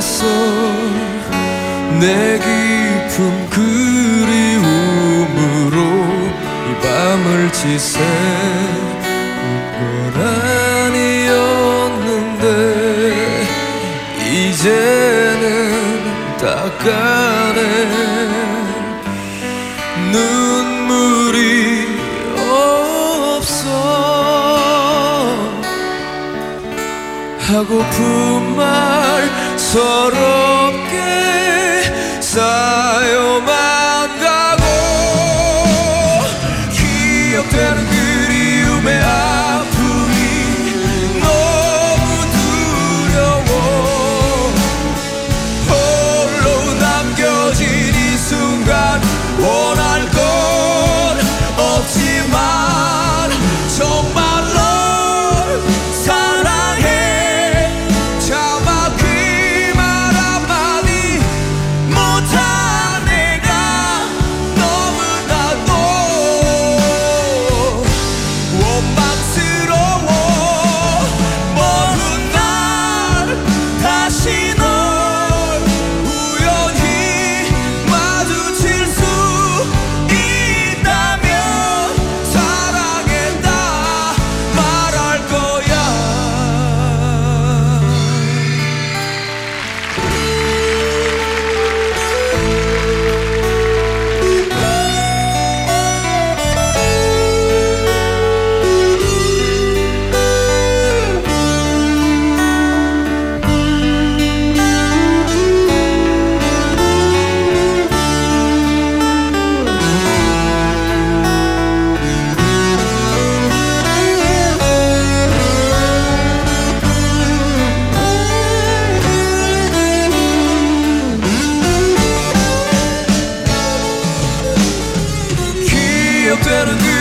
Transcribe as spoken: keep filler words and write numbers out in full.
있어 내 깊은 그리움으로 이 밤을 지새운 건 아니었는데 이제는 닦아내 눈물이 없어 하고픈 말 서럽게 쌓여만 가고 기억되는 그리움의 아픔이 너무 두려워 홀로 남겨진 이 순간 원할 건 없지만 정말로 사랑해 자막히 말 한마디 못한 내가 너무나도 원망스러워 먼 날 다시 널 우연히 마주칠 수 있다면 사랑했다 말할 거야. 기억되는 그